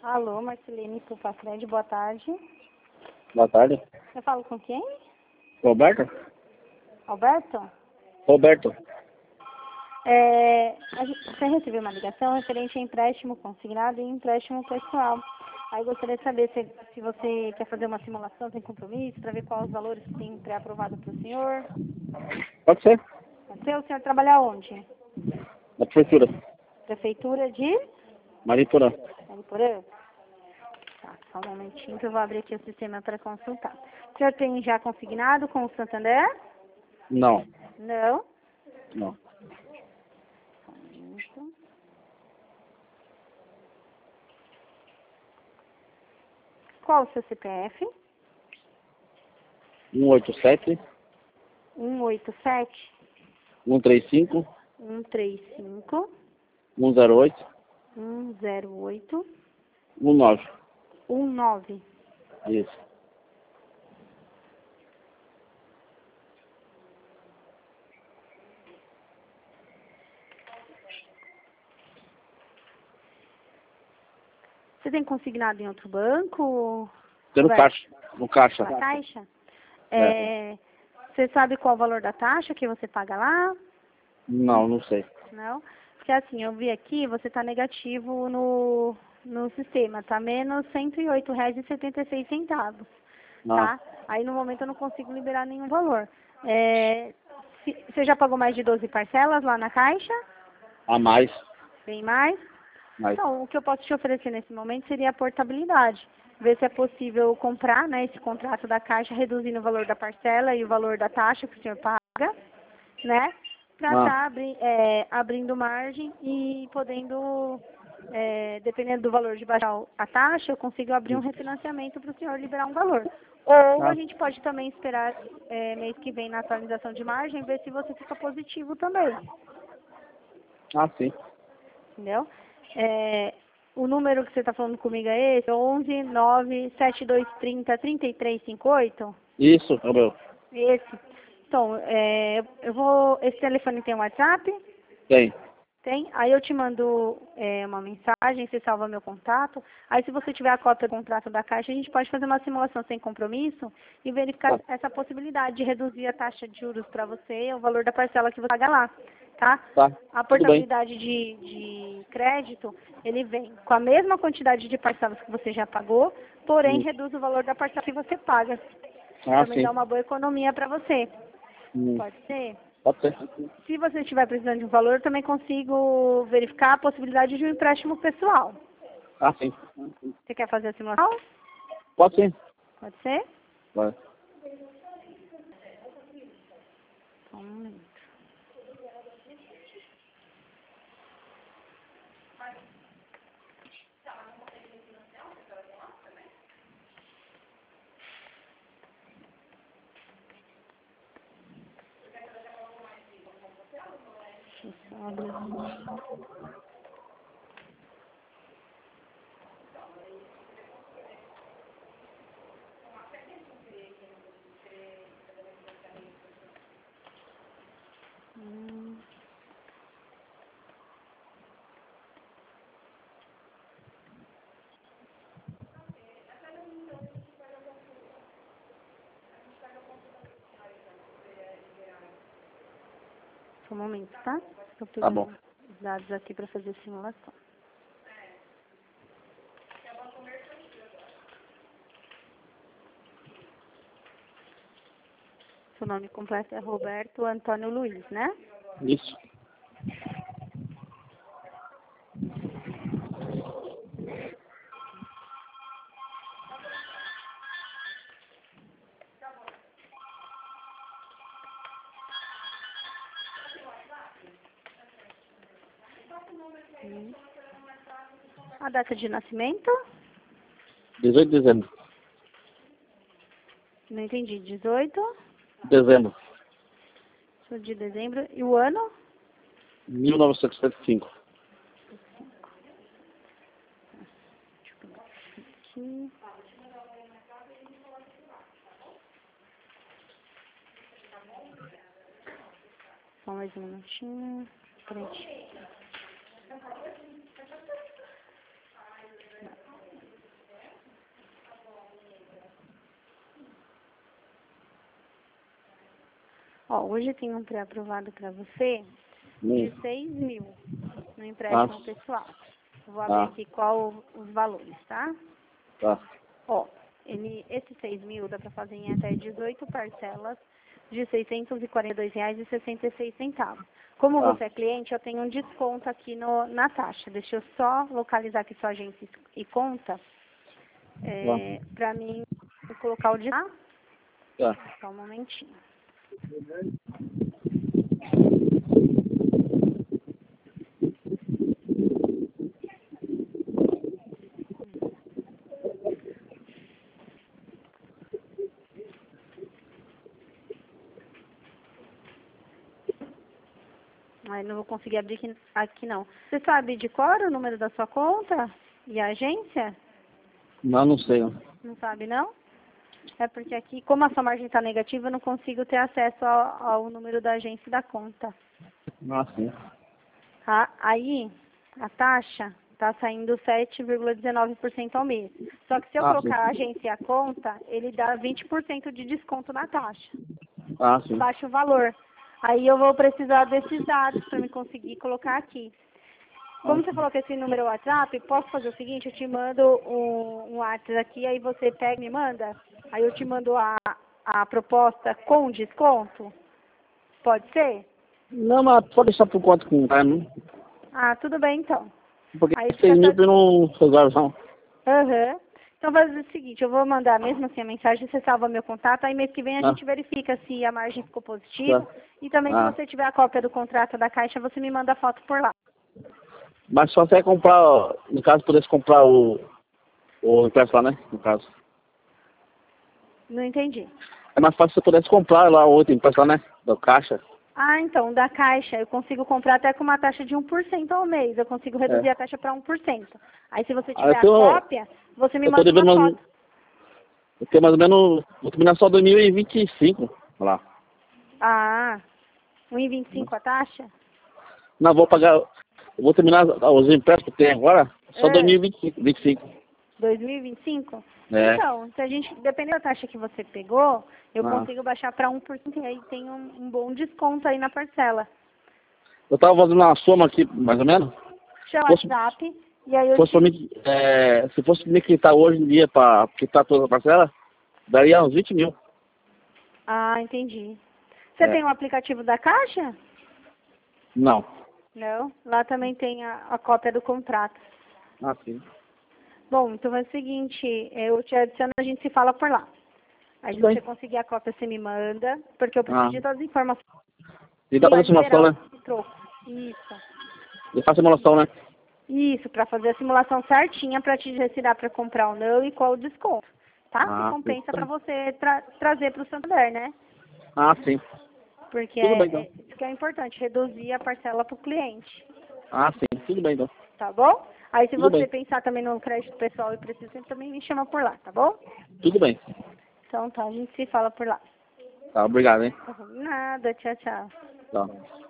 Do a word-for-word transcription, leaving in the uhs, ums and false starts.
Alô, Marcelene Pupafred, boa tarde. Boa tarde. Eu falo com quem? Roberto? Alberto? Roberto. É, a gente, você recebeu uma ligação referente a empréstimo consignado e empréstimo pessoal. Aí gostaria de saber se, se você quer fazer uma simulação sem compromisso, para ver quais os valores que tem pré-aprovado para o senhor. Pode ser? Pode ser? O senhor trabalha onde? Na prefeitura. Prefeitura de Mariporã. Mariporã? Tá, só um momentinho que eu vou abrir aqui o sistema para consultar. O senhor tem já consignado com o Santander? Não. Não? Não. Só um minuto. Qual o seu C P F? um oito sete, um oito sete, um três cinco, um três cinco, um zero oito, um zero oito, um nove. um nove. Isso. Você tem consignado em outro banco? Tem no Roberto? caixa. No caixa. Na Caixa? É, você sabe qual o valor da taxa que você paga lá? Não, não sei. Não? Porque assim, eu vi aqui, você está negativo no, no sistema, tá menos cento e oito reais e setenta e seis centavos, tá? Ah, Aí no momento eu não consigo liberar nenhum valor. É, se- você já pagou mais de doze parcelas lá na Caixa? a mais. Bem mais? Mais. Então, o que eu posso te oferecer nesse momento seria a portabilidade. Ver se é possível comprar, né, esse contrato da Caixa, reduzindo o valor da parcela e o valor da taxa que o senhor paga, né? Para Ah, estar abrindo margem e podendo, é, dependendo do valor de baixar a taxa, eu consigo abrir um refinanciamento para o senhor liberar um valor. Ou a ah, gente pode também esperar é, mês que vem na atualização de margem, ver se você fica positivo também. ah, sim. Entendeu? É, o número que você está falando comigo é esse? onze nove sete dois três zero três três cinco oito? Isso, é o meu. Esse. Então, é, eu vou. Esse telefone tem WhatsApp? Tem. Tem? Aí eu te mando é, uma mensagem, você salva meu contato. Aí se você tiver a cópia do contrato da Caixa, a gente pode fazer uma simulação sem compromisso e verificar Tá. essa possibilidade de reduzir a taxa de juros para você, o valor da parcela que você paga lá, tá? Tá. A Tudo bem. portabilidade de, de crédito, ele vem com a mesma quantidade de parcelas que você já pagou, porém Hum. reduz o valor da parcela que você paga. Ah, Também sim. dá uma boa economia para você. Hum. Pode ser? Pode ser. Se você estiver precisando de um valor, eu também consigo verificar a possibilidade de um empréstimo pessoal. Ah, sim. Você quer fazer a simulação? Pode ser. Pode ser? Vai. Só um minuto. Deixa eu só abrir aqui. Hum. Só um momento, tá? Estou Tá bom. pegando os dados aqui para fazer a simulação. Seu nome completo é Roberto Antônio Luiz, né? Isso. Hum. A data de nascimento? dezoito de dezembro. Não entendi. dezoito Dezembro. de dezembro. E o ano? mil novecentos e setenta e cinco. Deixa eu pegar aqui. Só mais um minutinho. Preencher. Ó, hoje tem um pré-aprovado para você Hum. de seis mil no empréstimo Ah. pessoal. Eu vou abrir Ah. aqui qual os valores, tá? Tá. Ó, ele, esse seis mil dá para fazer em até dezoito parcelas de seiscentos e quarenta e dois reais e sessenta e seis centavos. Como Tá. você é cliente, eu tenho um desconto aqui no, na taxa. Deixa eu só localizar aqui sua agência e conta é, para mim colocar o de... Ah, Tá. só um momentinho. Ai, não vou conseguir abrir aqui, aqui não. Você sabe de cor o número da sua conta e a agência? Não, não sei. Não. Não sabe, não? É porque aqui, como a sua margem está negativa, eu não consigo ter acesso ao, ao número da agência e da conta. Ah, sim. Tá? Aí, a taxa está saindo sete vírgula dezenove por cento ao mês. Só que se eu Ah, colocar sim. a agência e a conta, ele dá vinte por cento de desconto na taxa. Ah, sim. Baixa o valor. Aí eu vou precisar desses dados para me conseguir colocar aqui. Como você falou que esse número é o WhatsApp, posso fazer o seguinte, eu te mando um, um WhatsApp aqui, aí você pega e me manda, aí eu te mando a, a proposta com desconto? Pode ser? Não, mas pode deixar por conta com o cara, não? Ah, tudo bem então. Porque Aí fica seis mil só... eu não resolve, não. Aham. Então faz o seguinte, eu vou mandar mesmo assim a mensagem, você salva meu contato, aí mês que vem a Ah. gente verifica se a margem ficou positiva, Tá. e também se Ah. você tiver a cópia do contrato da Caixa, você me manda a foto por lá. Mas só até comprar, ó, no caso, pudesse comprar o, o impresso lá, né? No caso. Não entendi. É mais fácil se eu pudesse comprar lá o outro impresso lá, né? Da caixa. Ah, então, da Caixa, eu consigo comprar até com uma taxa de um por cento ao mês. Eu consigo reduzir É. a taxa para um por cento. Aí, se você Ah, tiver eu a tô, cópia, você me eu tô manda uma devendo mais, foto. eu tenho mais ou menos, vou terminar só dois mil e vinte e cinco lá. Ah, um e vinte e cinco a taxa? Não, vou pagar, eu vou terminar os empréstimos que tem agora, só É, dois mil e vinte e cinco. dois mil e vinte e cinco? É. Então, se a gente, dependendo da taxa que você pegou, eu Ah. consigo baixar para um por cento e aí tem um, um bom desconto aí na parcela. Eu tava fazendo uma soma aqui, mais ou menos. Chama o Fosse, WhatsApp e aí eu fosse pra te... mim, é, se fosse me quitar hoje em dia pra quitar toda a parcela, daria uns vinte mil. Ah, entendi. Você É. tem o aplicativo da Caixa? Não. Não. Lá também tem a, a cópia do contrato. Ah, sim. Bom, então é o seguinte, eu te adiciono, a gente se fala por lá. Aí se Tudo você bem. conseguir a cópia, você me manda, porque eu preciso Ah. de todas as informações. E dá pra Vai fazer simulação, liberar né? o troco. Isso. E faz simulação, né? Isso, para fazer a simulação certinha para te dizer se dá para comprar ou não e qual o desconto. Tá? Se Ah, sim. compensa para você tra trazer para o Santander, né? Ah, sim. Porque Tudo é, bem, então. é isso que é importante, reduzir a parcela para o cliente. Ah, sim. Tudo bem, então. Tá bom? Aí se Tudo você bem. pensar também no crédito pessoal e precisa, você também me chama por lá, tá bom? Tudo bem. Então tá, a gente se fala por lá. Tá, obrigado, hein? Nada, tchau, tchau. Tá.